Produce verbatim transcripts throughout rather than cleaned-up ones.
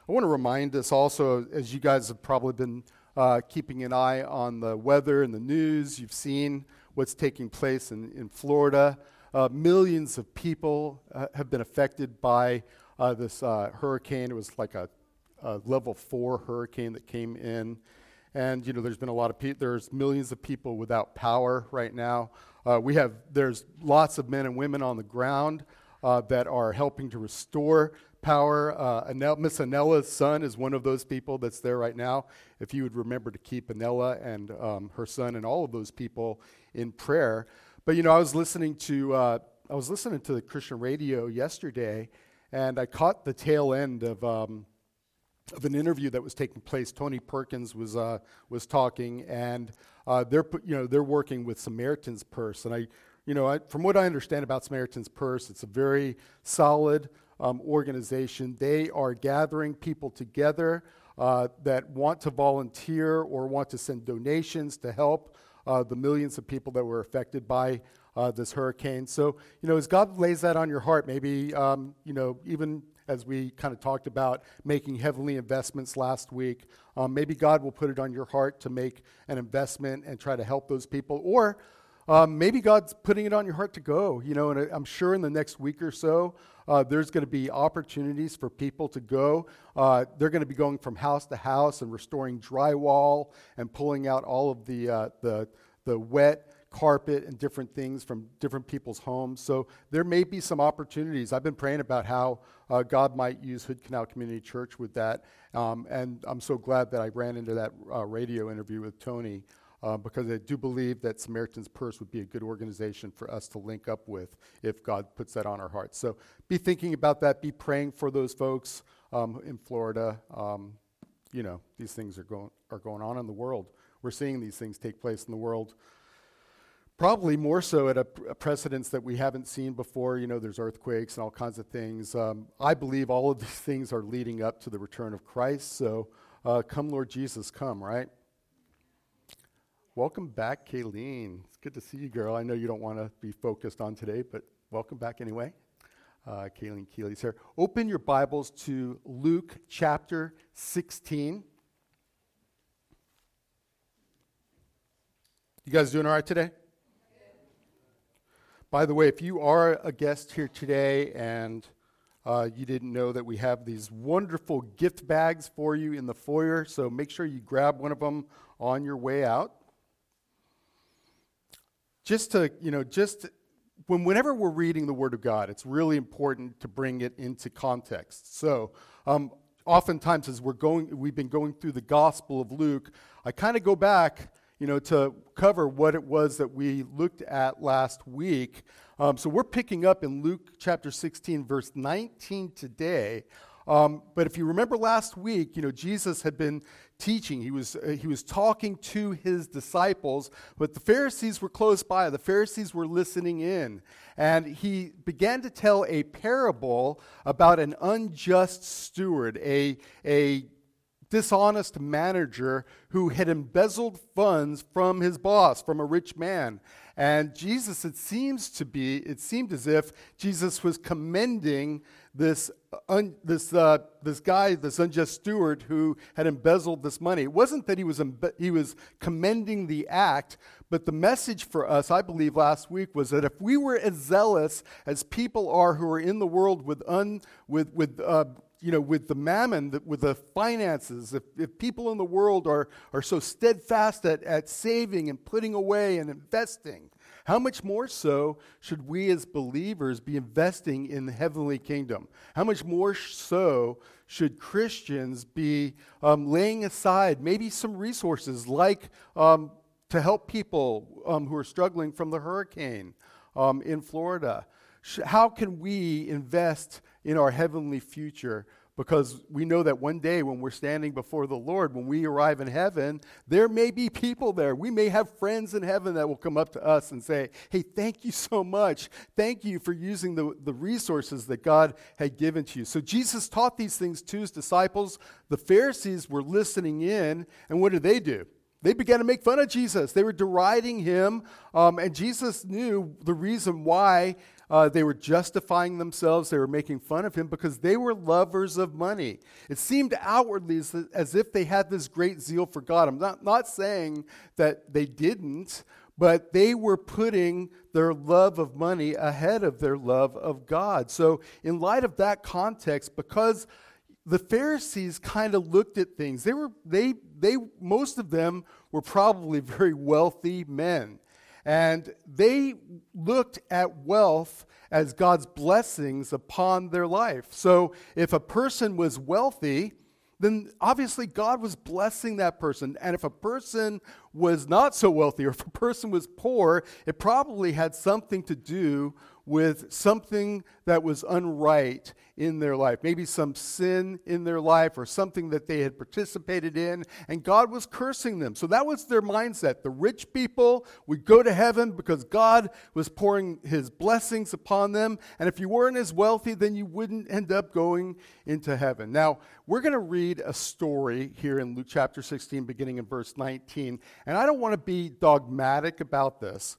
I want to remind us also, as you guys have probably been uh, keeping an eye on the weather and the news, you've seen what's taking place in, in Florida. Uh, millions of people uh, have been affected by uh, this uh, hurricane. It was like a, a level four hurricane that came in. And, you know, there's been a lot of people, there's millions of people without power right now. Uh, we have, there's lots of men and women on the ground uh, that are helping to restore power. Uh, Anel, Miss Anella's son is one of those people that's there right now. If you would remember to keep Anella and um, her son and all of those people in prayer. But, you know, I was listening to uh, I was listening to the Christian radio yesterday, and I caught the tail end of um, of an interview that was taking place. Tony Perkins was uh, was talking, and uh, they're you know they're working with Samaritan's Purse, and I you know I, from what I understand about Samaritan's Purse, it's a very solid um, organization. They are gathering people together uh, that want to volunteer or want to send donations to help Uh, the millions of people that were affected by uh, this hurricane. So, you know, as God lays that on your heart, maybe, um, you know, even as we kind of talked about making heavenly investments last week, um, maybe God will put it on your heart to make an investment and try to help those people. Or um, maybe God's putting it on your heart to go, you know, and I'm sure in the next week or so, uh, there's going to be opportunities for people to go. Uh, they're going to be going from house to house and restoring drywall and pulling out all of the uh, the the wet carpet and different things from different people's homes. So there may be some opportunities. I've been praying about how uh, God might use Hood Canal Community Church with that, um, and I'm so glad that I ran into that uh, radio interview with Tony. Uh, because I do believe that Samaritan's Purse would be a good organization for us to link up with if God puts that on our hearts. So be thinking about that. Be praying for those folks um, in Florida. Um, you know, these things are going are going on in the world. We're seeing these things take place in the world, probably more so at a, a precedence that we haven't seen before. You know, there's earthquakes and all kinds of things. Um, I believe all of these things are leading up to the return of Christ. So uh, come, Lord Jesus, come, right? Welcome back, Kayleen. It's good to see you, girl. I know you don't want to be focused on today, but welcome back anyway. Uh, Kayleen Keeley's here. Open your Bibles to Luke chapter sixteen. You guys doing all right today? By the way, if you are a guest here today and uh, you didn't know that we have these wonderful gift bags for you in the foyer, so make sure you grab one of them on your way out. Just to, you know, just when whenever we're reading the Word of God, it's really important to bring it into context. So, um, oftentimes as we're going, we've been going through the Gospel of Luke, I kind of go back, you know, to cover what it was that we looked at last week. Um, so we're picking up in Luke chapter sixteen, verse nineteen today. Um, but if you remember last week, you know, Jesus had been teaching. He was uh, he was talking to his disciples, but the Pharisees were close by. The Pharisees were listening in. And he began to tell a parable about an unjust steward, a, a dishonest manager who had embezzled funds from his boss, from a rich man. And Jesus, it seems to be, it seemed as if Jesus was commending this un, this uh, this guy, this unjust steward who had embezzled this money. It wasn't that he was embe- he was commending the act, but the message for us, I believe, last week was that if we were as zealous as people are who are in the world with un with with uh, you know, with the mammon, with the finances, if, if people in the world are, are so steadfast at, at saving and putting away and investing, how much more so should we as believers be investing in the heavenly kingdom? How much more so should Christians be um, laying aside maybe some resources like um, to help people um, who are struggling from the hurricane um, in Florida? How can we invest in our heavenly future? Because we know that one day when we're standing before the Lord, when we arrive in heaven, there may be people there. We may have friends in heaven that will come up to us and say, hey, thank you so much. Thank you for using the, the resources that God had given to you. So Jesus taught these things to his disciples. The Pharisees were listening in, and what did they do? They began to make fun of Jesus. They were deriding him, um, and Jesus knew the reason why Uh, they were justifying themselves. They were making fun of him because they were lovers of money. It seemed outwardly as, as if they had this great zeal for God. I'm not, not saying that they didn't, but they were putting their love of money ahead of their love of God. So in light of that context, because the Pharisees kind of looked at things, they were they they most of them were probably very wealthy men. And they looked at wealth as God's blessings upon their life. So if a person was wealthy, then obviously God was blessing that person. And if a person was not so wealthy, or if a person was poor, it probably had something to do with something that was unright in their life. Maybe some sin in their life or something that they had participated in, and God was cursing them. So that was their mindset. The rich people would go to heaven because God was pouring his blessings upon them. And if you weren't as wealthy, then you wouldn't end up going into heaven. Now, we're going to read a story here in Luke chapter sixteen, beginning in verse nineteen. And I don't want to be dogmatic about this,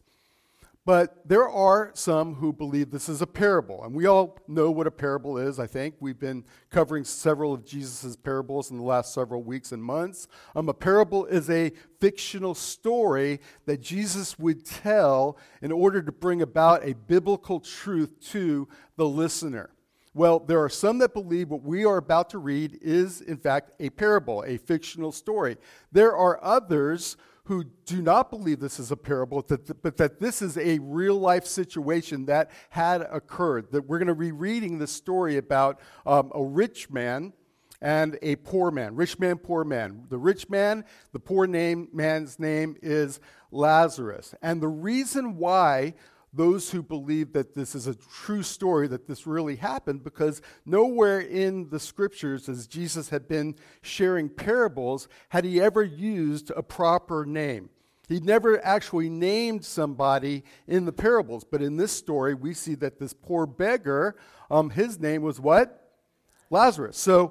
but there are some who believe this is a parable. And we all know what a parable is, I think. We've been covering several of Jesus' parables in the last several weeks and months. Um, a parable is a fictional story that Jesus would tell in order to bring about a biblical truth to the listener. Well, there are some that believe what we are about to read is, in fact, a parable, a fictional story. There are others who do not believe this is a parable, but that this is a real-life situation that had occurred. That we're going to be reading the story about um, a rich man and a poor man. Rich man, poor man. The rich man, the poor name, man's name is Lazarus. And the reason why those who believe that this is a true story, that this really happened, because nowhere in the scriptures, as Jesus had been sharing parables, had he ever used a proper name. He never actually named somebody in the parables. But in this story, we see that this poor beggar, um, his name was what? Lazarus. So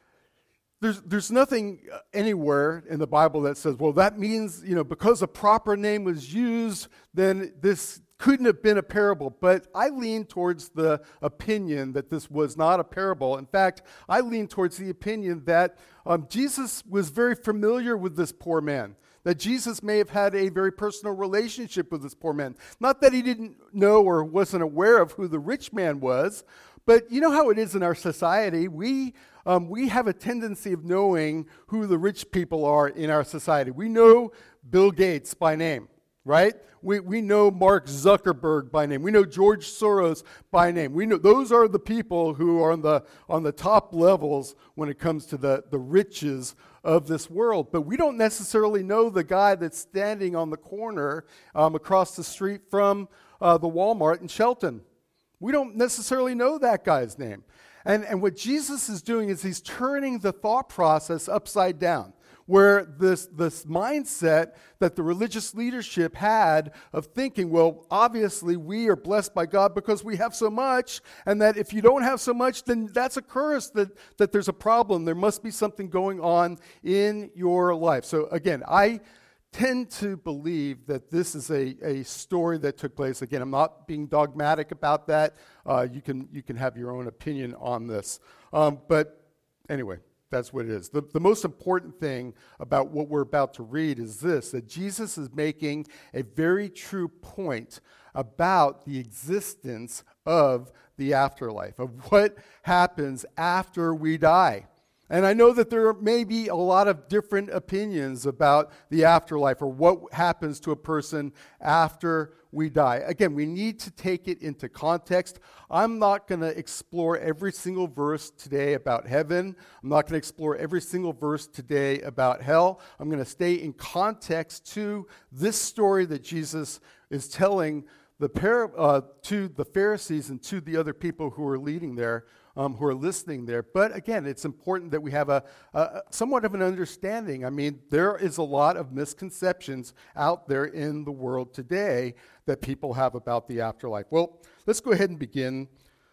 There's there's nothing anywhere in the Bible that says, well, that means, you know, because a proper name was used, then this couldn't have been a parable. But I lean towards the opinion that this was not a parable. In fact, I lean towards the opinion that um, Jesus was very familiar with this poor man, that Jesus may have had a very personal relationship with this poor man. Not that he didn't know or wasn't aware of who the rich man was, but you know how it is in our society. We um, we have a tendency of knowing who the rich people are in our society. We know Bill Gates by name, right? We we know Mark Zuckerberg by name. We know George Soros by name. We know those are the people who are on the on the top levels when it comes to the, the riches of this world. But we don't necessarily know the guy that's standing on the corner um, across the street from uh, the Walmart in Shelton. We don't necessarily know that guy's name. And, and what Jesus is doing is he's turning the thought process upside down, where this, this mindset that the religious leadership had of thinking, well, obviously we are blessed by God because we have so much, and that if you don't have so much, then that's a curse, that, that there's a problem. There must be something going on in your life. So again, I tend to believe that this is a, a story that took place. Again, I'm not being dogmatic about that. Uh, you can you can have your own opinion on this. Um, but anyway, that's what it is. The, the most important thing about what we're about to read is this, that Jesus is making a very true point about the existence of the afterlife, of what happens after we die. And I know that there may be a lot of different opinions about the afterlife or what happens to a person after we die. Again, we need to take it into context. I'm not going to explore every single verse today about heaven. I'm not going to explore every single verse today about hell. I'm going to stay in context to this story that Jesus is telling the par- uh, to the Pharisees and to the other people who are leading there. Um, who are listening there. But again, it's important that we have a, a somewhat of an understanding. I mean, there is a lot of misconceptions out there in the world today that people have about the afterlife. Well, let's go ahead and begin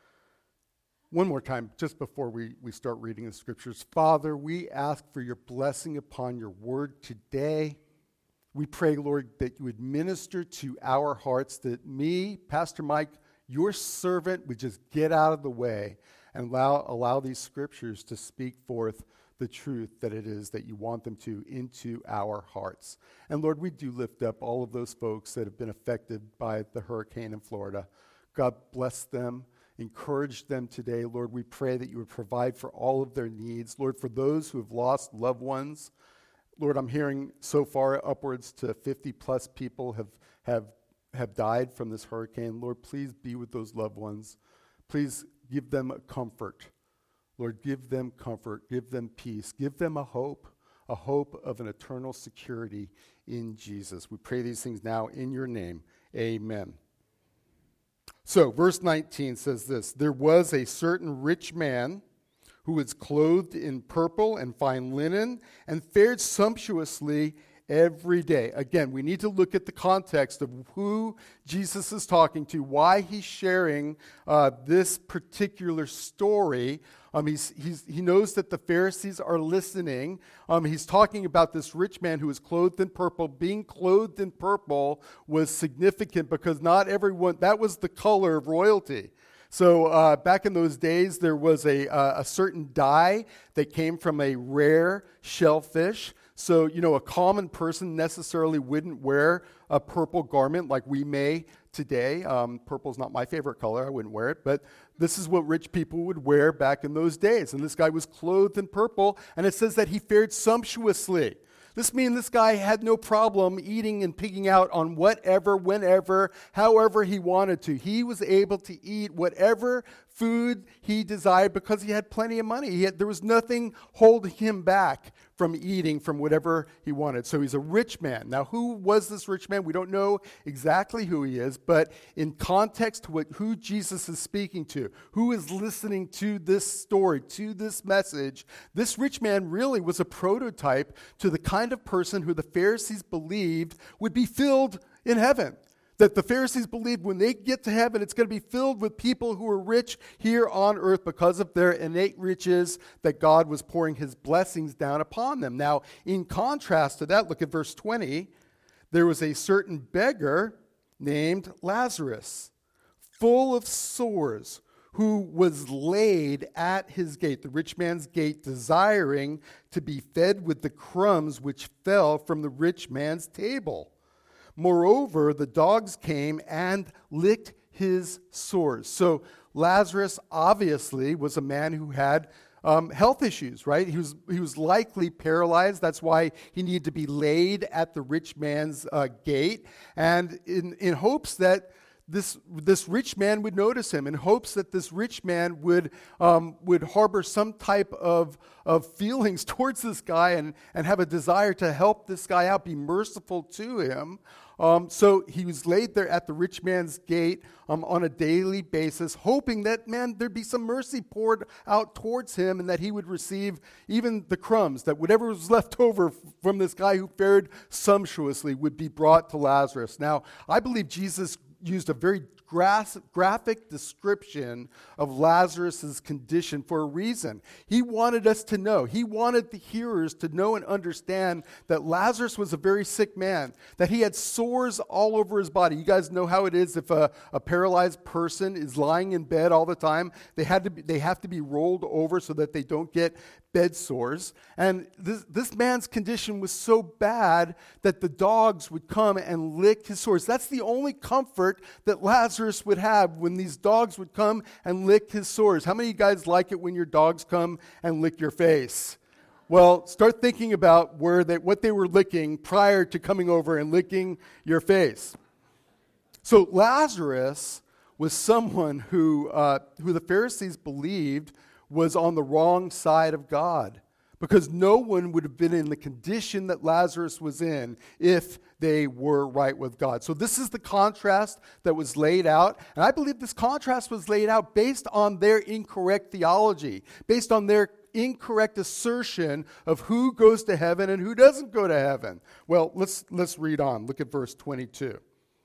one more time, just before we, we start reading the scriptures. Father, we ask for your blessing upon your word today. We pray, Lord, that you would minister to our hearts, that me, Pastor Mike, your servant would just get out of the way and allow, allow these scriptures to speak forth the truth that it is that you want them to into our hearts. And Lord, we do lift up all of those folks that have been affected by the hurricane in Florida. God bless them. Encourage them today. Lord, we pray that you would provide for all of their needs. Lord, for those who have lost loved ones, Lord, I'm hearing so far upwards to fifty plus people have, have, have died from this hurricane. Lord, please be with those loved ones. Please give them comfort. Lord, give them comfort. Give them peace. Give them a hope, a hope of an eternal security in Jesus. We pray these things now in your name. Amen. So, verse nineteen says this, there was a certain rich man who was clothed in purple and fine linen and fared sumptuously every day. Again, we need to look at the context of who Jesus is talking to, why he's sharing uh, this particular story. Um, he's, he's, he knows that the Pharisees are listening. Um, he's talking about this rich man who was clothed in purple. Being clothed in purple was significant because not everyone, that was the color of royalty. So uh, back in those days, there was a, uh, a certain dye that came from a rare shellfish. So, you know, a common person necessarily wouldn't wear a purple garment like we may today. Um, purple is not my favorite color. I wouldn't wear it. But this is what rich people would wear back in those days. And this guy was clothed in purple, and it says that he fared sumptuously. This means this guy had no problem eating and picking out on whatever, whenever, however he wanted to. He was able to eat whatever food he desired because he had plenty of money. He had, there was nothing holding him back from eating from whatever he wanted. So he's a rich man. Now, who was this rich man? We don't know exactly who he is, but in context to what, who Jesus is speaking to, who is listening to this story, to this message, this rich man really was a prototype to the kind of person who the Pharisees believed would be filled in heaven. That the Pharisees believed when they get to heaven, it's going to be filled with people who are rich here on earth because of their innate riches, that God was pouring his blessings down upon them. Now, in contrast to that, look at verse twenty. There was a certain beggar named Lazarus, full of sores, who was laid at his gate, the rich man's gate, desiring to be fed with the crumbs which fell from the rich man's table. Moreover, the dogs came and licked his sores. So Lazarus obviously was a man who had um, health issues, right? He was he was likely paralyzed. That's why he needed to be laid at the rich man's uh, gate, and in in hopes that This this rich man would notice him, in hopes that this rich man would um, would harbor some type of, of feelings towards this guy and, and have a desire to help this guy out, be merciful to him. Um, so he was laid there at the rich man's gate um, on a daily basis, hoping that, man, there'd be some mercy poured out towards him and that he would receive even the crumbs, that whatever was left over from this guy who fared sumptuously would be brought to Lazarus. Now, I believe Jesus used a very gra- graphic description of Lazarus' condition for a reason. He wanted us to know, he wanted the hearers to know and understand that Lazarus was a very sick man, that he had sores all over his body. You guys know how it is if a, a paralyzed person is lying in bed all the time. They had to be, they have to be rolled over so that they don't get bed sores. And this, this man's condition was so bad that the dogs would come and lick his sores. That's the only comfort that Lazarus would have, when these dogs would come and lick his sores. How many of you guys like it when your dogs come and lick your face? Well, start thinking about where they, what they were licking prior to coming over and licking your face. So Lazarus was someone who, uh, who the Pharisees believed was on the wrong side of God, because no one would have been in the condition that Lazarus was in if they were right with God. So this is the contrast that was laid out, and I believe this contrast was laid out based on their incorrect theology, based on their incorrect assertion of who goes to heaven and who doesn't go to heaven. Well, let's let's read on. Look at verse twenty-two.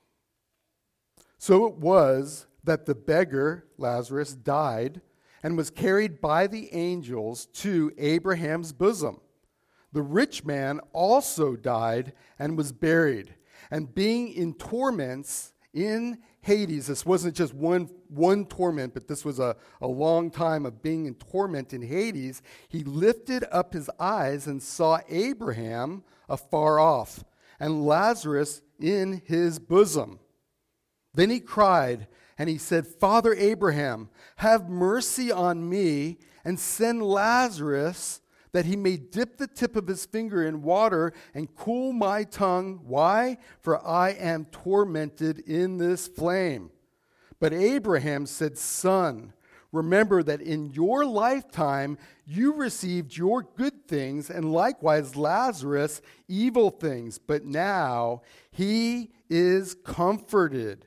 So it was that the beggar, Lazarus, died and was carried by the angels to Abraham's bosom. The rich man also died and was buried, and being in torments in Hades. This wasn't just one, one torment, but this was a, a long time of being in torment in Hades. He lifted up his eyes and saw Abraham afar off and Lazarus in his bosom. Then he cried and he said, Father Abraham, have mercy on me and send Lazarus that he may dip the tip of his finger in water and cool my tongue. Why? For I am tormented in this flame. But Abraham said, Son, remember that in your lifetime you received your good things, and likewise Lazarus evil things. But now he is comforted.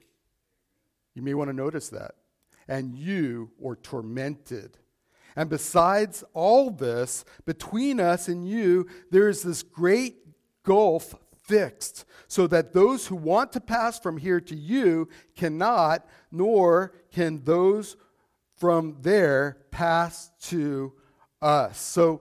You may want to notice that. And you are tormented. And besides all this, between us and you, there is this great gulf fixed, so that those who want to pass from here to you cannot, nor can those from there pass to us. So,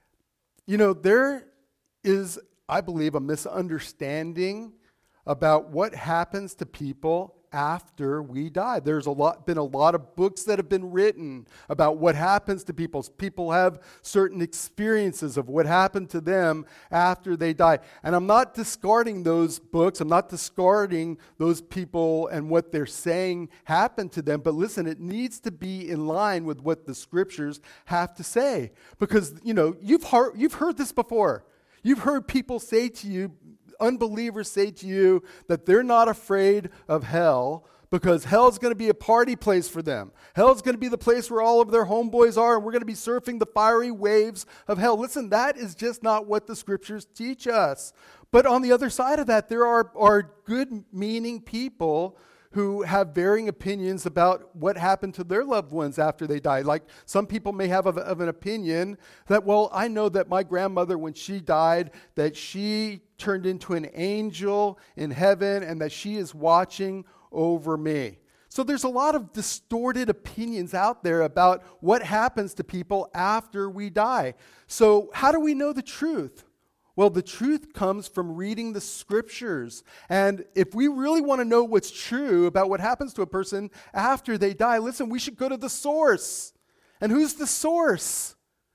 you know, there is, I believe, a misunderstanding about what happens to people after we die. There's a lot, been a lot of books that have been written about what happens to people. People have certain experiences of what happened to them after they die. And I'm not discarding those books. I'm not discarding those people and what they're saying happened to them. But listen, it needs to be in line with what the scriptures have to say. Because, you know, you've heard, you've heard this before. You've heard people say to you, unbelievers say to you that they're not afraid of hell because hell's going to be a party place for them. Hell's going to be the place where all of their homeboys are, and we're going to be surfing the fiery waves of hell. Listen, that is just not what the scriptures teach us. But on the other side of that, there are, are good-meaning people who have varying opinions about what happened to their loved ones after they died. Like some people may have of, of an opinion that, well, I know that my grandmother, when she died, that she turned into an angel in heaven and that she is watching over me. So there's a lot of distorted opinions out there about what happens to people after we die. So how do we know the truth? Well, the truth comes from reading the scriptures. And if we really want to know what's true about what happens to a person after they die, listen, we should go to the source. And who's the source?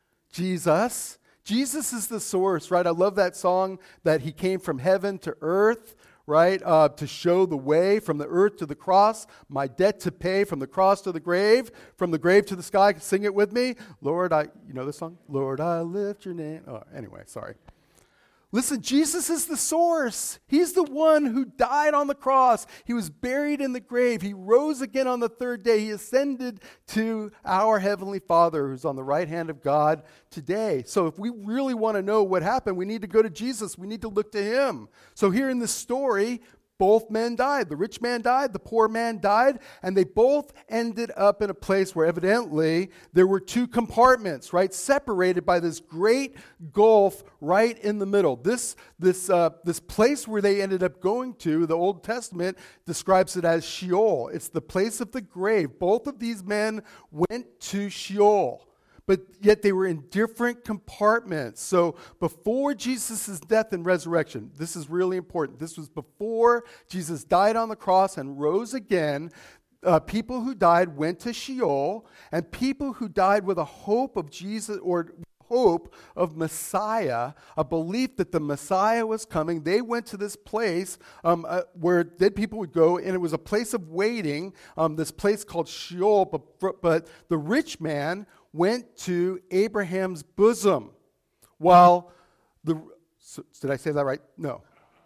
Jesus. Jesus is the source, right? I love that song that he came from heaven to earth, right? Uh, to show the way from the earth to the cross, my debt to pay from the cross to the grave, from the grave to the sky. Sing it with me. Lord, I, you know this song? Lord, I lift your name. Oh, anyway, sorry. Listen, Jesus is the source. He's the one who died on the cross. He was buried in the grave. He rose again on the third day. He ascended to our Heavenly Father who's on the right hand of God today. So if we really want to know what happened, we need to go to Jesus. We need to look to him. So here in this story, both men died. The rich man died, the poor man died, and they both ended up in a place where evidently there were two compartments, right, separated by this great gulf right in the middle. This, this, uh, this place where they ended up going to, the Old Testament describes it as Sheol. It's the place of the grave. Both of these men went to Sheol, but yet they were in different compartments. So before Jesus' death and resurrection, this is really important. This was before Jesus died on the cross and rose again. Uh, people who died went to Sheol, and people who died with a hope of Jesus or hope of Messiah, a belief that the Messiah was coming, they went to this place um, uh, where dead people would go, and it was a place of waiting, um, this place called Sheol, but, but the rich man went to Abraham's bosom, while the, so, did I say that right? No.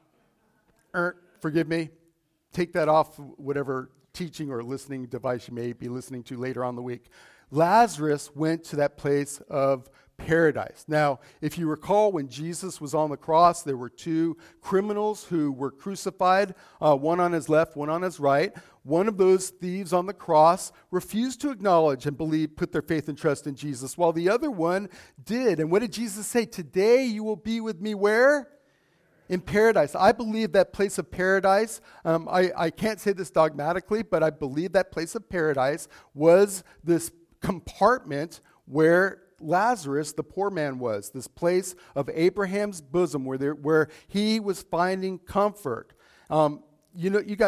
Er, forgive me. Take that off whatever teaching or listening device you may be listening to later on in the week. Lazarus went to that place of paradise. Now, if you recall, when Jesus was on the cross, there were two criminals who were crucified, uh, one on his left, one on his right. One of those thieves on the cross refused to acknowledge and believe, put their faith and trust in Jesus, while the other one did. And what did Jesus say? Today you will be with me where? In paradise. I believe that place of paradise, um, I, I can't say this dogmatically, but I believe that place of paradise was this compartment where Lazarus, the poor man, was, this place of Abraham's bosom where there, where he was finding comfort. Um, you know, you guys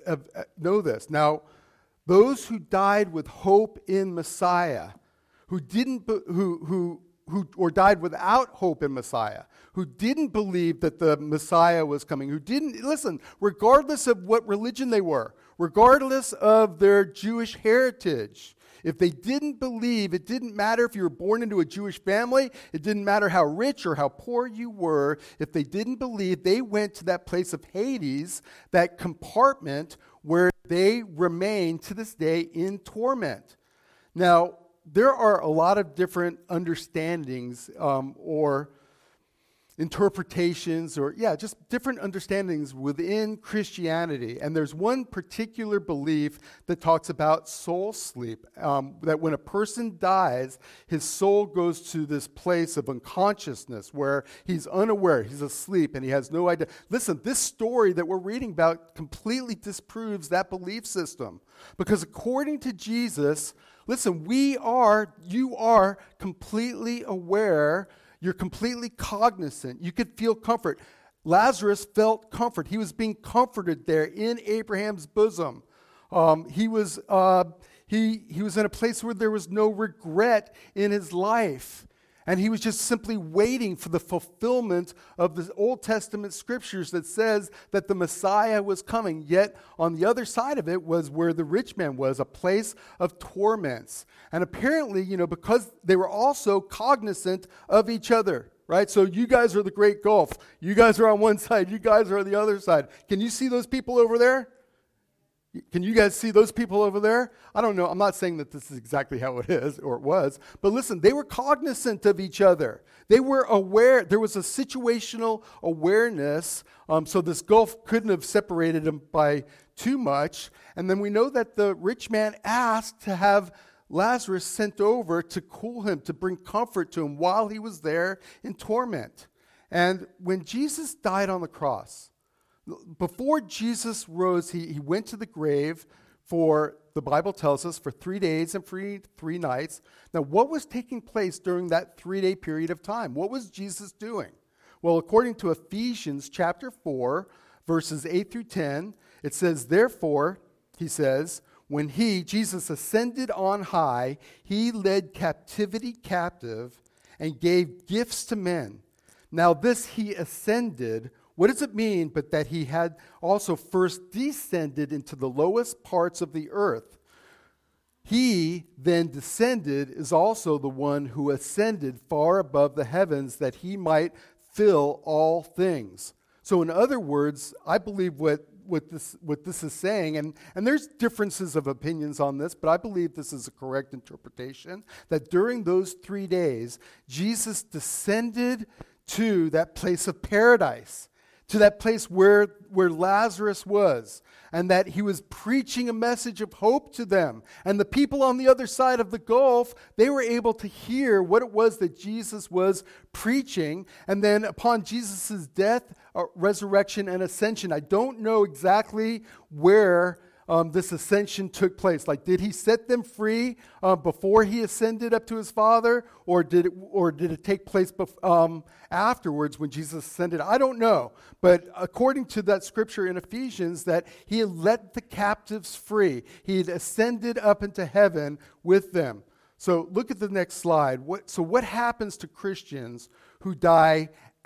have, know this. Now, those who died with hope in Messiah, who didn't, be, who who who or died without hope in Messiah, who didn't believe that the Messiah was coming, who didn't listen, regardless of what religion they were, regardless of their Jewish heritage. If they didn't believe, it didn't matter if you were born into a Jewish family, it didn't matter how rich or how poor you were. If they didn't believe, they went to that place of Hades, that compartment where they remain to this day in torment. Now, there are a lot of different understandings um, or interpretations or, yeah, just different understandings within Christianity. And there's one particular belief that talks about soul sleep, um, that when a person dies, his soul goes to this place of unconsciousness where he's unaware, he's asleep, and he has no idea. Listen, this story that we're reading about completely disproves that belief system. Because according to Jesus, listen, we are, you are completely aware. You're completely cognizant. You could feel comfort. Lazarus felt comfort. He was being comforted there in Abraham's bosom. Um, he was uh, he he was in a place where there was no regret in his life. And he was just simply waiting for the fulfillment of the Old Testament scriptures that says that the Messiah was coming. Yet on the other side of it was where the rich man was, a place of torments. And apparently, you know, because they were also cognizant of each other, right? So you guys are the Great Gulf. You guys are on one side. You guys are on the other side. Can you see those people over there? Can you guys see those people over there? I don't know. I'm not saying that this is exactly how it is or it was. But listen, they were cognizant of each other. They were aware. There was a situational awareness. Um, so this gulf couldn't have separated them by too much. And then we know that the rich man asked to have Lazarus sent over to cool him, to bring comfort to him while he was there in torment. And when Jesus died on the cross, before Jesus rose, he, he went to the grave for, the Bible tells us, for three days and three, three nights. Now, what was taking place during that three-day period of time? What was Jesus doing? Well, according to Ephesians chapter four, verses eight through ten, it says, therefore, he says, when he, Jesus, ascended on high, he led captivity captive and gave gifts to men. Now this he ascended. What does it mean but that he had also first descended into the lowest parts of the earth? He then descended is also the one who ascended far above the heavens that he might fill all things. So in other words, I believe what, what, this, what this is saying, and, and there's differences of opinions on this, but I believe this is a correct interpretation, that during those three days, Jesus descended to that place of paradise, to that place where, where Lazarus was, and that he was preaching a message of hope to them. And the people on the other side of the gulf, they were able to hear what it was that Jesus was preaching. And then upon Jesus' death, uh, resurrection, and ascension, I don't know exactly where Um, this ascension took place. Like, did he set them free uh, before he ascended up to his Father, or did it, or did it take place bef- um, afterwards when Jesus ascended? I don't know. But according to that scripture in Ephesians, that he had let the captives free. He had ascended up into heaven with them. So look at the next slide. What, so what happens to Christians who die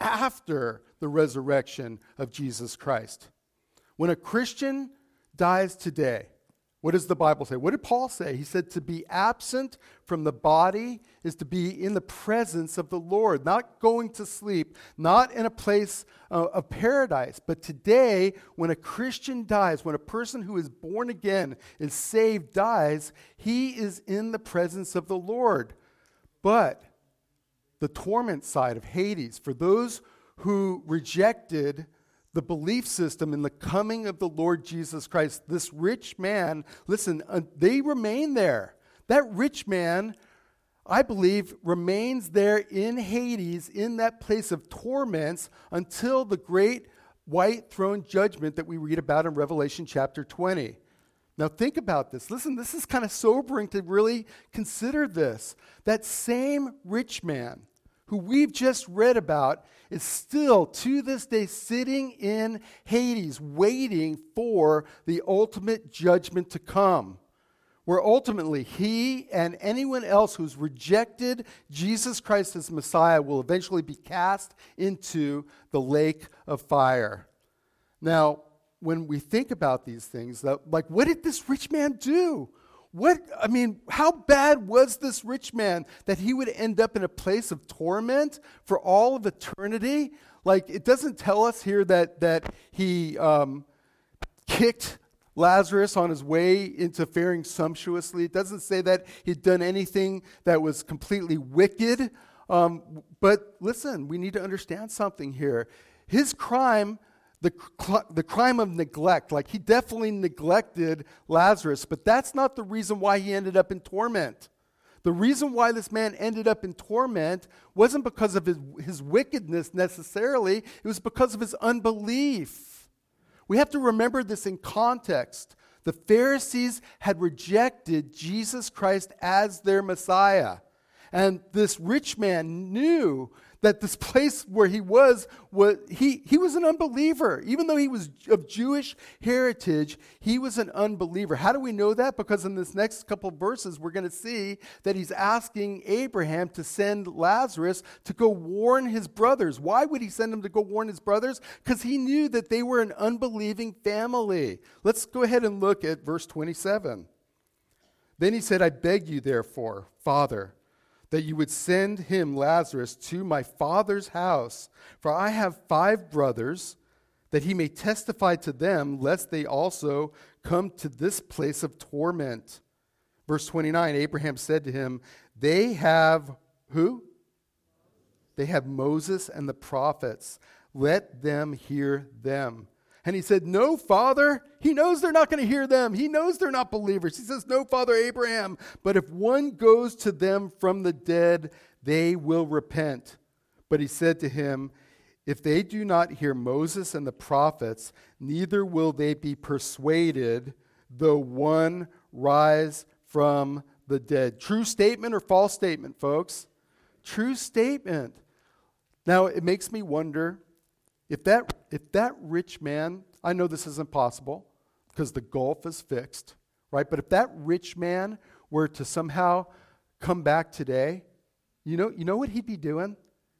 after the resurrection of Jesus Christ? When a Christian dies today, what does the Bible say? What did Paul say? He said to be absent from the body is to be in the presence of the Lord, not going to sleep, not in a place uh, of paradise. But today, when a Christian dies, when a person who is born again, is saved, dies, he is in the presence of the Lord. But the torment side of Hades, for those who rejected the belief system in the coming of the Lord Jesus Christ, this rich man, listen, uh, they remain there. That rich man, I believe, remains there in Hades, in that place of torments, until the great white throne judgment that we read about in Revelation chapter twenty. Now think about this. Listen, this is kind of sobering to really consider this. That same rich man who we've just read about, is still to this day sitting in Hades, waiting for the ultimate judgment to come, where ultimately he and anyone else who's rejected Jesus Christ as Messiah will eventually be cast into the lake of fire. Now, when we think about these things, like, what did this rich man do? What, I mean, how bad was this rich man that he would end up in a place of torment for all of eternity? Like, it doesn't tell us here that, that he um, kicked Lazarus on his way into faring sumptuously. It doesn't say that he'd done anything that was completely wicked. Um, but listen, we need to understand something here. His crime, the, the crime of neglect, like he definitely neglected Lazarus, but that's not the reason why he ended up in torment. The reason why this man ended up in torment wasn't because of his, his wickedness necessarily. It was because of his unbelief. We have to remember this in context. The Pharisees had rejected Jesus Christ as their Messiah. And this rich man knew that this place where he was, was he, he was an unbeliever. Even though he was of Jewish heritage, he was an unbeliever. How do we know that? Because in this next couple of verses, we're going to see that he's asking Abraham to send Lazarus to go warn his brothers. Why would he send him to go warn his brothers? Because he knew that they were an unbelieving family. Let's go ahead and look at verse twenty-seven. Then he said, I beg you, therefore, Father, that you would send him, Lazarus, to my father's house. For I have five brothers, that he may testify to them, lest they also come to this place of torment. Verse twenty-nine, Abraham said to him, they have, who? They have Moses and the prophets. Let them hear them. And he said, no, Father. He knows they're not going to hear them. He knows they're not believers. He says, no, Father Abraham. But if one goes to them from the dead, they will repent. But he said to him, if they do not hear Moses and the prophets, neither will they be persuaded, though one rise from the dead. True statement or false statement, folks? True statement. Now, it makes me wonder, If that if that rich man, I know this isn't possible because the gulf is fixed, right? But if that rich man were to somehow come back today, you know, you know what he'd be doing?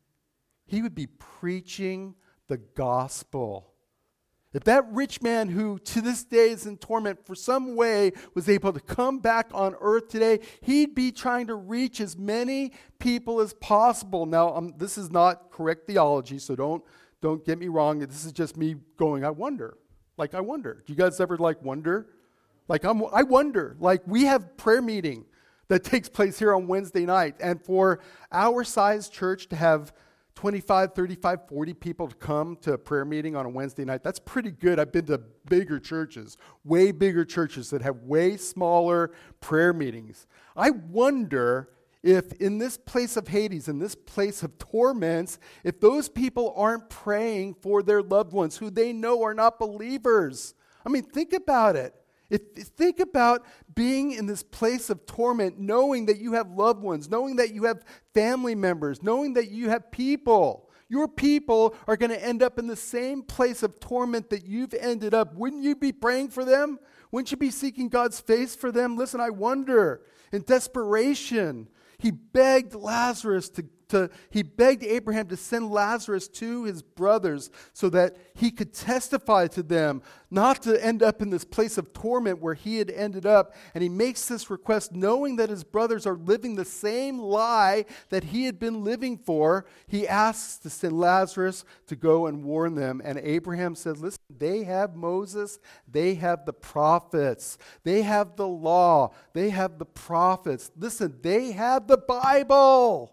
He would be preaching the gospel. If that rich man who to this day is in torment for some way was able to come back on earth today, he'd be trying to reach as many people as possible. Now, um, this is not correct theology, so don't Don't get me wrong. This is just me going, I wonder. Like, I wonder. Do you guys ever, like, wonder? Like, I'm, I wonder. Like, we have prayer meeting that takes place here on Wednesday night. And for our size church to have twenty-five, thirty-five, forty people to come to a prayer meeting on a Wednesday night, that's pretty good. I've been to bigger churches, way bigger churches that have way smaller prayer meetings. I wonder if in this place of Hades, in this place of torments, if those people aren't praying for their loved ones who they know are not believers. I mean, think about it. If, think about being in this place of torment, knowing that you have loved ones, knowing that you have family members, knowing that you have people. Your people are going to end up in the same place of torment that you've ended up. Wouldn't you be praying for them? Wouldn't you be seeking God's face for them? Listen, I wonder, in desperation, He begged Lazarus to, to, he begged Abraham to send Lazarus to his brothers so that he could testify to them, not to end up in this place of torment where he had ended up. And he makes this request knowing that his brothers are living the same lie that he had been living for. He asks to send Lazarus to go and warn them. And Abraham said, listen, they have Moses, they have the prophets, they have the law, they have the prophets. Listen, they have the Bible.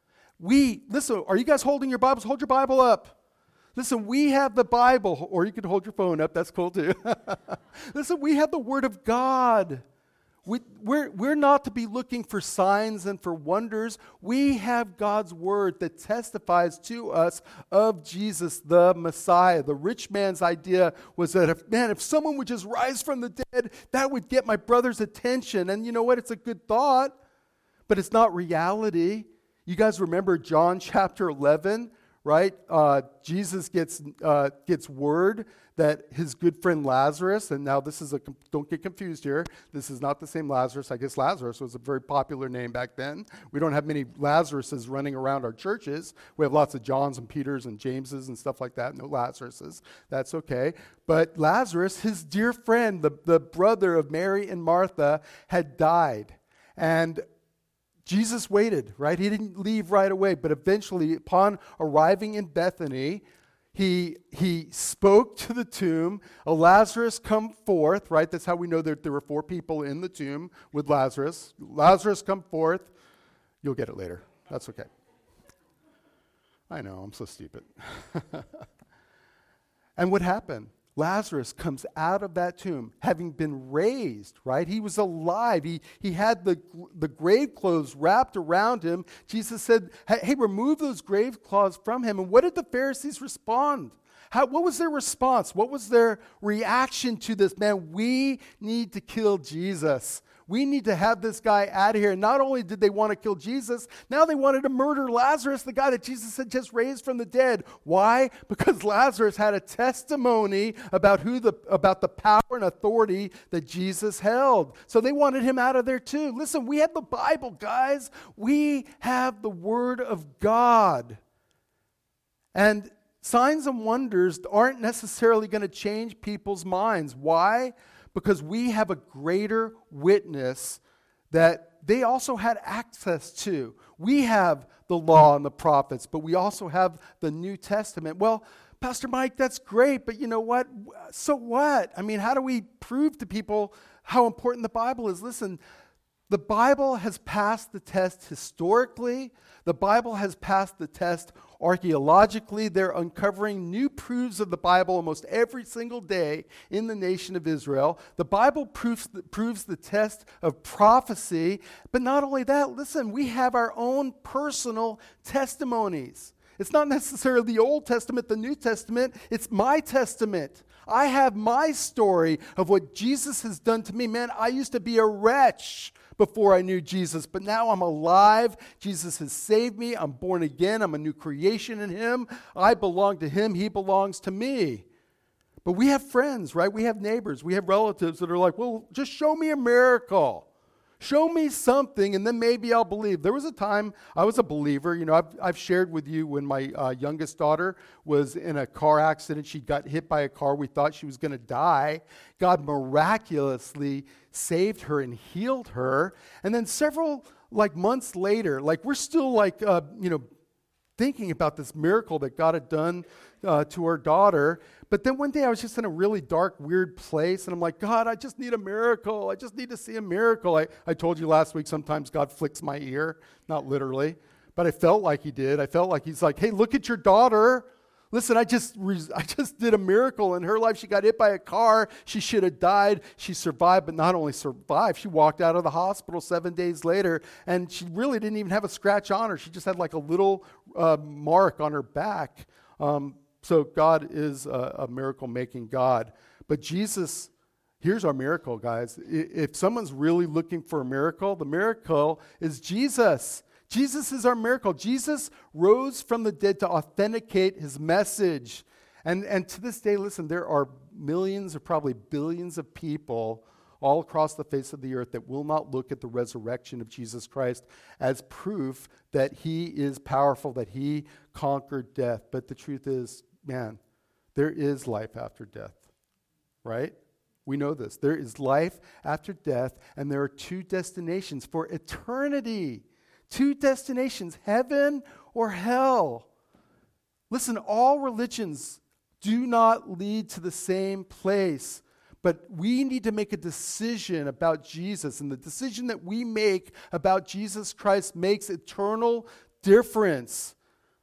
We, listen, are you guys holding your Bibles? Hold your Bible up. Listen, we have the Bible, or you could hold your phone up. That's cool too. Listen, we have the Word of God. We, we're, we're not to be looking for signs and for wonders. We have God's Word that testifies to us of Jesus, the Messiah. The rich man's idea was that, if, man, if someone would just rise from the dead, that would get my brother's attention. And you know what? It's a good thought, but it's not reality. You guys remember John chapter eleven, right? Uh, Jesus gets uh, gets word that his good friend Lazarus, and now this is a, don't get confused here, this is not the same Lazarus. I guess Lazarus was a very popular name back then. We don't have many Lazaruses running around our churches. We have lots of Johns and Peters and Jameses and stuff like that, no Lazaruses. That's okay. But Lazarus, his dear friend, the, the brother of Mary and Martha, had died. And Jesus waited, right? He didn't leave right away, but eventually, upon arriving in Bethany, he he spoke to the tomb. A Lazarus come forth, right? That's how we know that there were four people in the tomb with Lazarus. Lazarus come forth. You'll get it later. That's okay. I know, I'm so stupid. And what happened? Lazarus comes out of that tomb, having been raised, right? He was alive. He, he had the, the grave clothes wrapped around him. Jesus said, hey, remove those grave clothes from him. And what did the Pharisees respond? How, what was their response? What was their reaction to this? Man, we need to kill Jesus. We need to have this guy out of here. And not only did they want to kill Jesus, now they wanted to murder Lazarus, the guy that Jesus had just raised from the dead. Why? Because Lazarus had a testimony about who the about the power and authority that Jesus held. So they wanted him out of there too. Listen, we have the Bible, guys. We have the Word of God. And signs and wonders aren't necessarily going to change people's minds. Why? Because we have a greater witness that they also had access to. We have the law and the prophets, but we also have the New Testament. Well, Pastor Mike, that's great, but you know what? So what? I mean, how do we prove to people how important the Bible is? Listen, the Bible has passed the test historically. The Bible has passed the test archaeologically. They're uncovering new proofs of the Bible almost every single day in the nation of Israel. The Bible proves the, proves the test of prophecy. But not only that, listen, we have our own personal testimonies. It's not necessarily the Old Testament, the New Testament. It's my testament. I have my story of what Jesus has done to me. Man, I used to be a wretch before I knew Jesus, but now I'm alive. Jesus has saved me. I'm born again. I'm a new creation in him. I belong to him. He belongs to me. But we have friends, right? We have neighbors. We have relatives that are like, well, just show me a miracle. Show me something, and then maybe I'll believe. There was a time I was a believer. You know, I've, I've shared with you when my uh, youngest daughter was in a car accident. She got hit by a car. We thought she was going to die. God miraculously saved her and healed her. And then several, like, months later, like, we're still, like, uh, you know, thinking about this miracle that God had done uh, to our daughter. But then one day I was just in a really dark, weird place, and I'm like, God, I just need a miracle. I just need to see a miracle. I, I told you last week sometimes God flicks my ear, not literally, but I felt like he did. I felt like he's like, hey, look at your daughter. Listen, I just I just did a miracle in her life. She got hit by a car. She should have died. She survived, but not only survived, she walked out of the hospital seven days later, and she really didn't even have a scratch on her. She just had like a little uh, mark on her back. Um, so God is a, a miracle-making God. But Jesus, here's our miracle, guys. If someone's really looking for a miracle, the miracle is Jesus. Jesus is our miracle. Jesus rose from the dead to authenticate his message. And, and to this day, listen, there are millions or probably billions of people all across the face of the earth that will not look at the resurrection of Jesus Christ as proof that he is powerful, that he conquered death. But the truth is, man, there is life after death, right? We know this. There is life after death, and there are two destinations for eternity. Two destinations, heaven or hell. Listen, all religions do not lead to the same place, but we need to make a decision about Jesus, and the decision that we make about Jesus Christ makes eternal difference.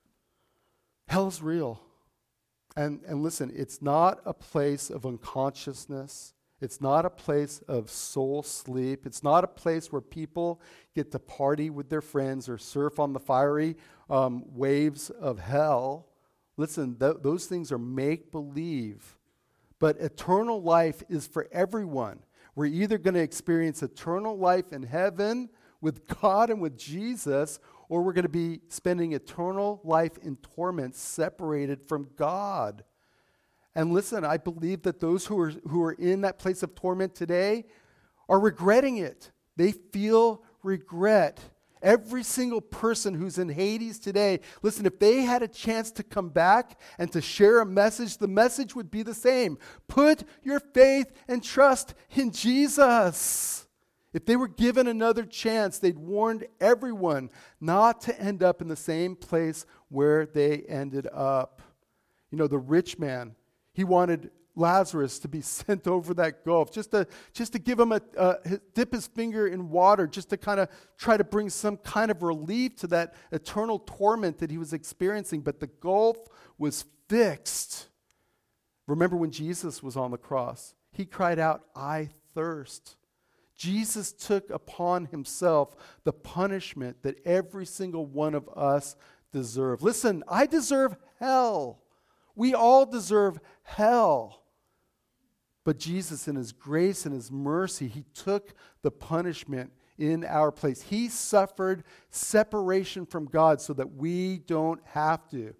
Hell's real. And, and listen, it's not a place of unconsciousness. It's not a place of soul sleep. It's not a place where people get to party with their friends or surf on the fiery um, waves of hell. Listen, th- those things are make-believe. But eternal life is for everyone. We're either going to experience eternal life in heaven with God and with Jesus, or we're going to be spending eternal life in torment, separated from God. And listen, I believe that those who are, who are in that place of torment today are regretting it. They feel regret. Every single person who's in Hades today, listen, if they had a chance to come back and to share a message, the message would be the same. Put your faith and trust in Jesus. If they were given another chance, they'd warned everyone not to end up in the same place where they ended up. You know, the rich man, he wanted Lazarus to be sent over that gulf, just to just to give him a uh, dip his finger in water, just to kind of try to bring some kind of relief to that eternal torment that he was experiencing. But the gulf was fixed. Remember when Jesus was on the cross? He cried out, "I thirst." Jesus took upon himself the punishment that every single one of us deserve. Listen, I deserve hell. We all deserve hell. But Jesus, in his grace and his mercy, he took the punishment in our place. He suffered separation from God so that we don't have to.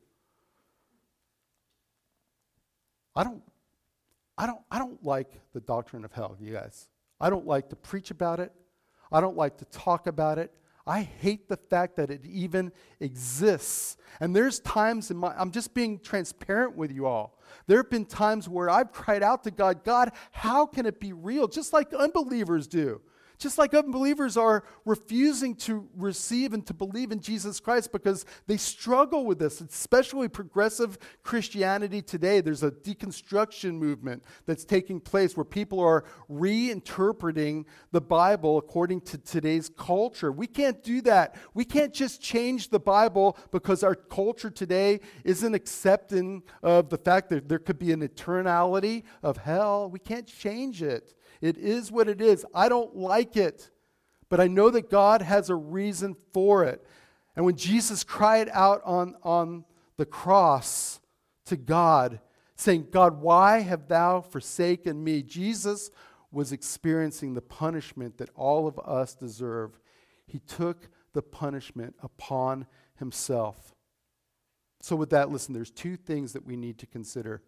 I don't, I don't, I don't like the doctrine of hell, you guys. I don't like to preach about it. I don't like to talk about it. I hate the fact that it even exists. And there's times in my, I'm just being transparent with you all. There have been times where I've cried out to God, God, how can it be real? Just like unbelievers do. Just like unbelievers are refusing to receive and to believe in Jesus Christ because they struggle with this, especially progressive Christianity today. There's a deconstruction movement that's taking place where people are reinterpreting the Bible according to today's culture. We can't do that. We can't just change the Bible because our culture today isn't accepting of the fact that there could be an eternality of hell. We can't change it. It is what it is. I don't like it, but I know that God has a reason for it. And when Jesus cried out on, on the cross to God, saying, God, why have thou forsaken me? Jesus was experiencing the punishment that all of us deserve. He took the punishment upon himself. So with that, listen, there's two things that we need to consider.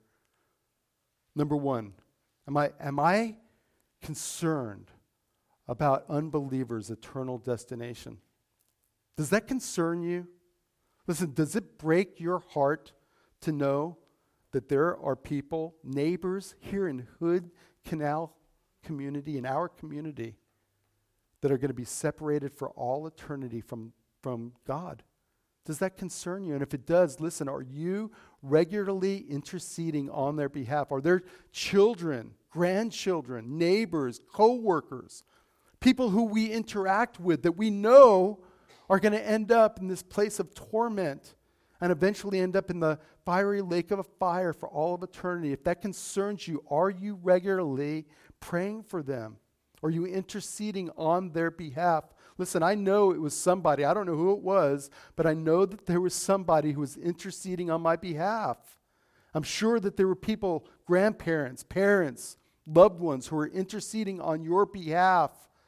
Number one, am I, am I concerned about unbelievers' eternal destination? Does that concern you? Listen, does it break your heart to know that there are people, neighbors here in Hood Canal community, in our community, that are going to be separated for all eternity from, from God? Does that concern you? And if it does, listen, are you regularly interceding on their behalf? Are there children, grandchildren, neighbors, co-workers, people who we interact with that we know are going to end up in this place of torment and eventually end up in the fiery lake of fire for all of eternity? If that concerns you, are you regularly praying for them? Are you interceding on their behalf? Listen, I know it was somebody, I don't know who it was, but I know that there was somebody who was interceding on my behalf. I'm sure that there were people, grandparents, parents, loved ones who were interceding on your behalf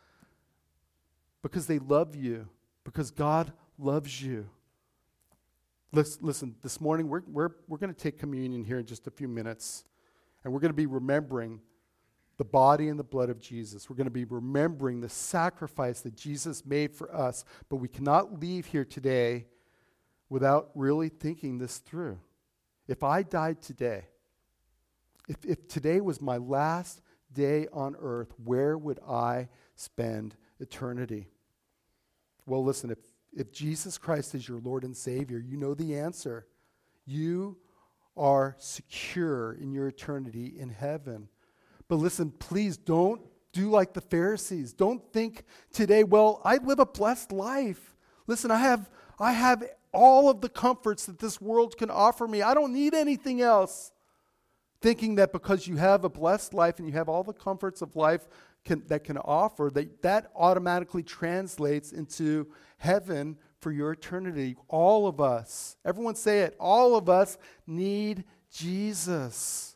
because they love you, because God loves you. Listen, listen this morning we're, we're, we're going to take communion here in just a few minutes, and we're going to be remembering the body and the blood of Jesus. We're going to be remembering the sacrifice that Jesus made for us, but we cannot leave here today without really thinking this through. If I died today, if, if today was my last day on earth, where would I spend eternity? Well, listen, if, if Jesus Christ is your Lord and Savior, you know the answer. You are secure in your eternity in heaven. But listen, please don't do like the Pharisees. Don't think today, well, I live a blessed life. Listen, I have, I have all of the comforts that this world can offer me. I don't need anything else. Thinking that because you have a blessed life and you have all the comforts of life can, that can offer, that, that automatically translates into heaven for your eternity. All of us, everyone say it, all of us need Jesus.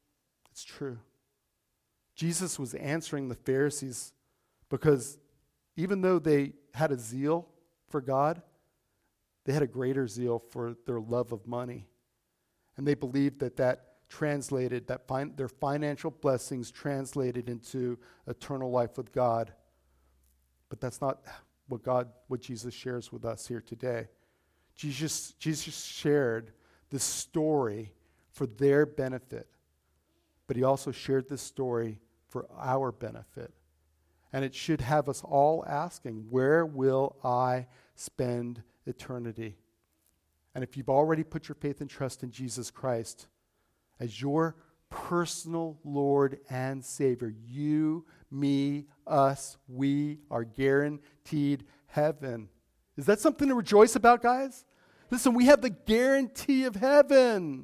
It's true. Jesus was answering the Pharisees because even though they had a zeal for God, they had a greater zeal for their love of money. And they believed that that translated, that fin- their financial blessings translated into eternal life with God. But that's not what God, what Jesus shares with us here today. Jesus, Jesus shared this story for their benefit, but he also shared this story for our benefit. And it should have us all asking, where will I spend eternity? And if you've already put your faith and trust in Jesus Christ as your personal Lord and Savior, you, me, us, we are guaranteed heaven. Is that something to rejoice about, guys? Listen, we have the guarantee of heaven.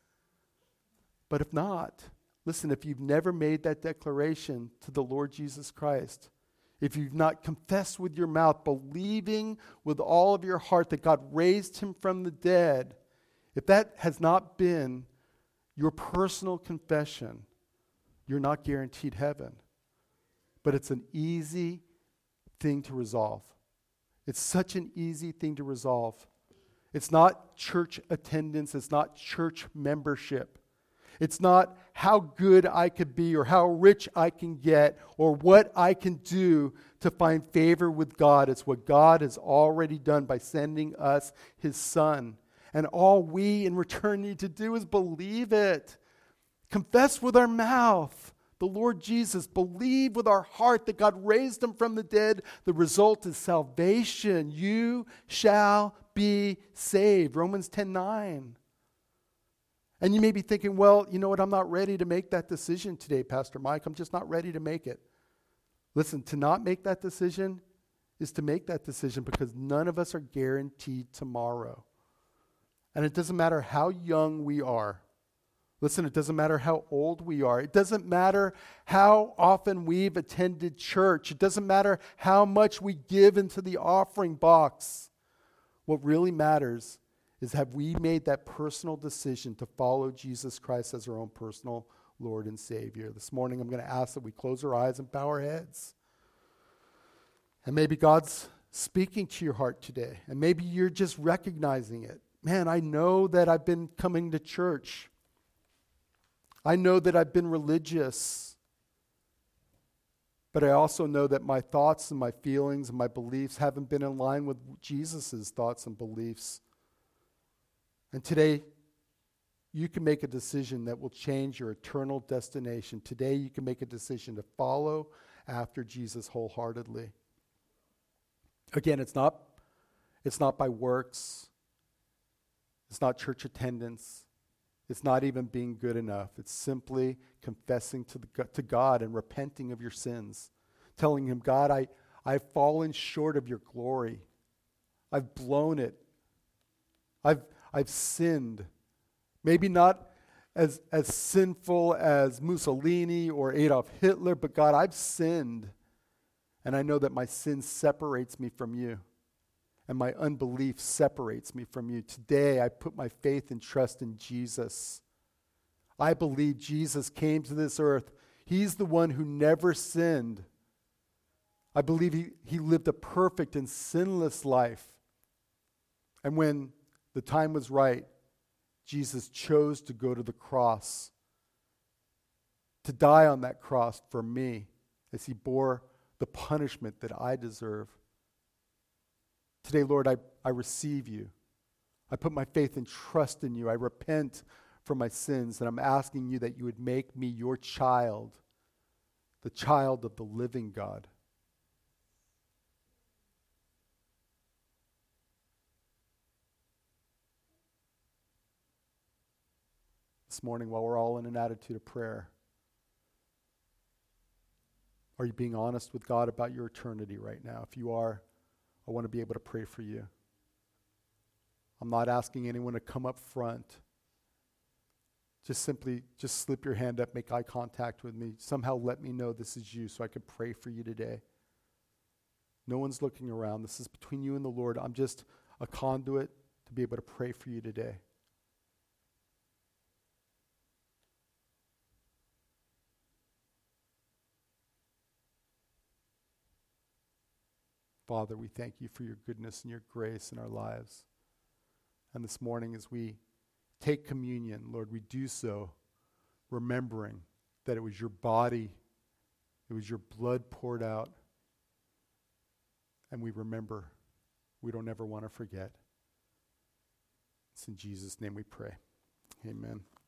But if not, listen, if you've never made that declaration to the Lord Jesus Christ, if you've not confessed with your mouth, believing with all of your heart that God raised him from the dead, if that has not been your personal confession, you're not guaranteed heaven. But it's an easy thing to resolve. It's such an easy thing to resolve. It's not church attendance. It's not church membership. It's not how good I could be or how rich I can get or what I can do to find favor with God. It's what God has already done by sending us his Son. And all we in return need to do is believe it. Confess with our mouth the Lord Jesus. Believe with our heart that God raised him from the dead. The result is salvation. You shall be saved. Romans ten nine. And you may be thinking, well, you know what? I'm not ready to make that decision today, Pastor Mike. I'm just not ready to make it. Listen, to not make that decision is to make that decision because none of us are guaranteed tomorrow. And it doesn't matter how young we are. Listen, it doesn't matter how old we are. It doesn't matter how often we've attended church. It doesn't matter how much we give into the offering box. What really matters is, have we made that personal decision to follow Jesus Christ as our own personal Lord and Savior? This morning I'm going to ask that we close our eyes and bow our heads. And maybe God's speaking to your heart today. And maybe you're just recognizing it. Man, I know that I've been coming to church. I know that I've been religious. But I also know that my thoughts and my feelings and my beliefs haven't been in line with Jesus' thoughts and beliefs. And today, you can make a decision that will change your eternal destination. Today, you can make a decision to follow after Jesus wholeheartedly. Again, it's not, it's not by works. It's not church attendance. It's not even being good enough. It's simply confessing to, the, to God and repenting of your sins. Telling him, God, I, I've fallen short of your glory. I've blown it. I've, I've sinned. Maybe not as, as sinful as Mussolini or Adolf Hitler, but God, I've sinned. And I know that my sin separates me from you. And my unbelief separates me from you. Today, I put my faith and trust in Jesus. I believe Jesus came to this earth. He's the one who never sinned. I believe he, he lived a perfect and sinless life. And when the time was right, Jesus chose to go to the cross, to die on that cross for me as he bore the punishment that I deserve. Today, Lord, I, I receive you. I put my faith and trust in you. I repent for my sins, and I'm asking you that you would make me your child, the child of the living God. This morning, while we're all in an attitude of prayer, are you being honest with God about your eternity right now? If you are, I want to be able to pray for you. I'm not asking anyone to come up front. Just simply, just slip your hand up, make eye contact with me. Somehow let me know this is you so I can pray for you today. No one's looking around. This is between you and the Lord. I'm just a conduit to be able to pray for you today. Father, we thank you for your goodness and your grace in our lives. And this morning as we take communion, Lord, we do so remembering that it was your body, it was your blood poured out, and we remember. We don't ever want to forget. It's in Jesus' name we pray. Amen.